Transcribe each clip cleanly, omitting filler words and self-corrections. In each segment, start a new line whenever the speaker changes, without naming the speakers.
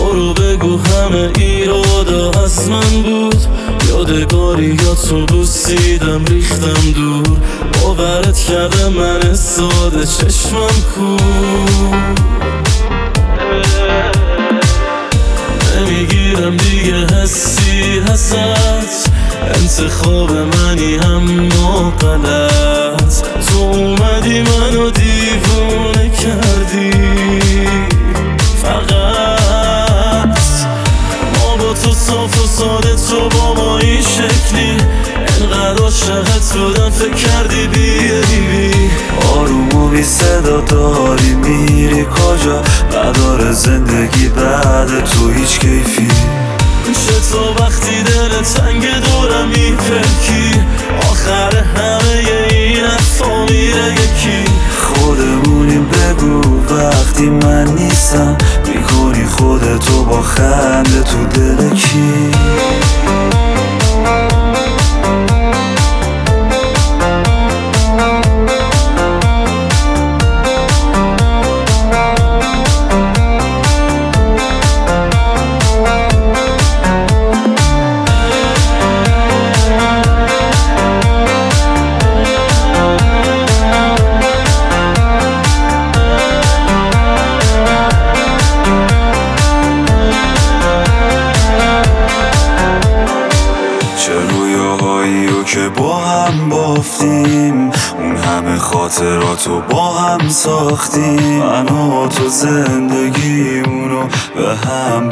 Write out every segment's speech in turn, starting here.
برو بگو همه ایرادا از من بود، یادگاری یا تو بوسیدم ریختم دور، باورت کرده من ساده چشمم کور. نمیگیرم دیگه حسی هست، انتخاب منی اما غلط، تو اومدی منو دیوونه کردی. فقط ما با تو صاف و ساده، تو با ما این شکلی، انقدر عاشقت بودم فکر کردی بیایی.
آروم و بی صدا داری میری کجا، نداره زندگی بعد تو هیچ کیفی.
چطور وقتی دل تنگ دورم میپکی، آخر همه این حرفا میره یکی.
خودمونیم بگو وقتی من نیستم، میکنی خودتو با خنده تو دل کی. که با هم بافتیم، اون همه خاطراتو با هم ساختیم، من و تو زندگیمونو به هم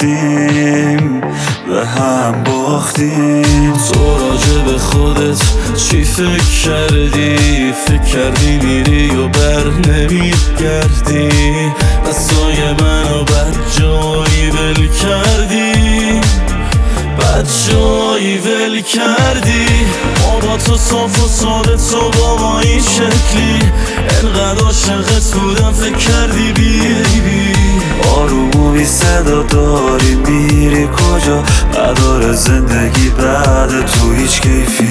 باختیم، به هم باختیم.
تو راجع به خودت چی فکر کردی؟ فکر کردی میری و بر نمیگردی، دستای منو بد جایی ول کردی، بد جایی ول کردی. ما با تو صاف و ساده، تو با ما این شکلی، انقدر عاشقت بودم فکر کردی بیایی.
آروم و بی صدا داری میری کجا، نداره زندگی بعد تو هیچ کیفی.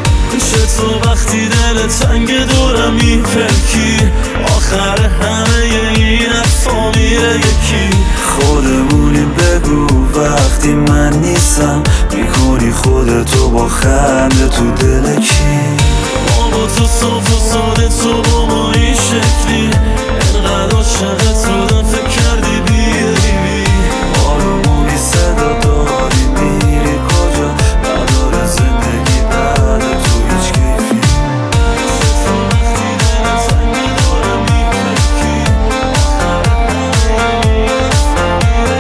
چطور وقتی دل تنگ دورم میپکی، آخر همه این حرفا میره یکی.
خودمونیم بگو وقتی من نیستم، میکنی خودتو با خنده تو دل کی.
ما با تو صاف و ساده، تو با ما این شکلی، انقدر عاشقت بودم فکر کردی بیایی.
آروم و بی صدا داری میری کجا، نداره زندگی بعد تو هیچ کیفی.
چطور وقتی دل تنگ دورم میپکی، آخر همه این حرفا میره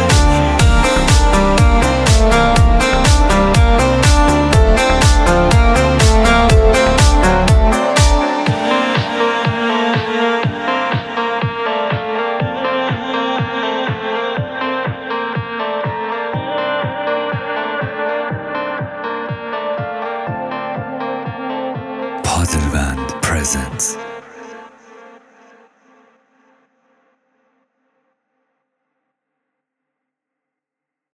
Padelband presents